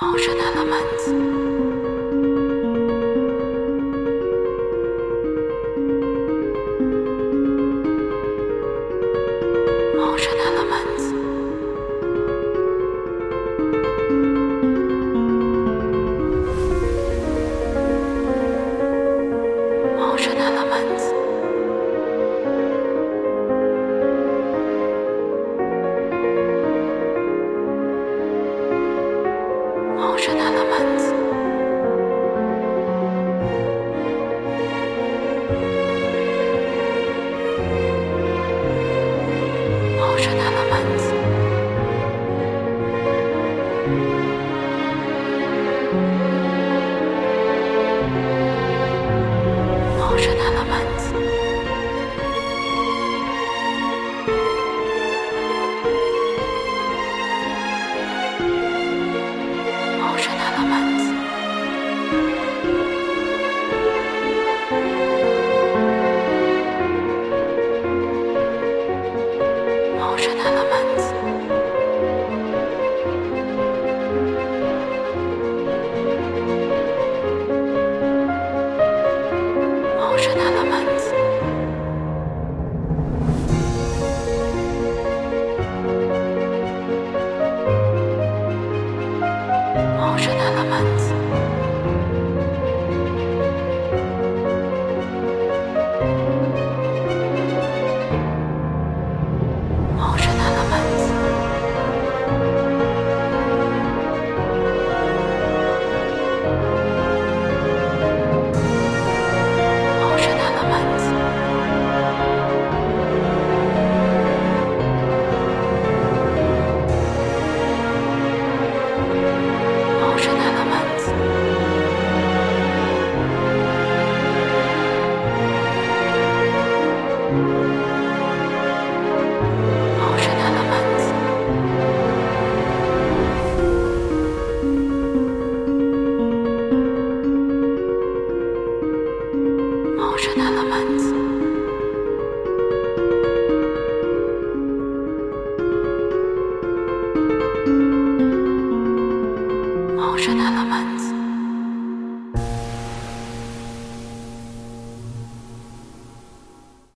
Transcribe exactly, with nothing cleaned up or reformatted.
Ocean elements. Ocean elements. Ocean elements. Ocean elements. Ocean elements. Ocean elements. Ocean elements. Ocean elements. Ocean elements. Ocean elements. Ocean elements. Ocean elements. Ocean elements. Ocean elements. Ocean elements. Ocean elements.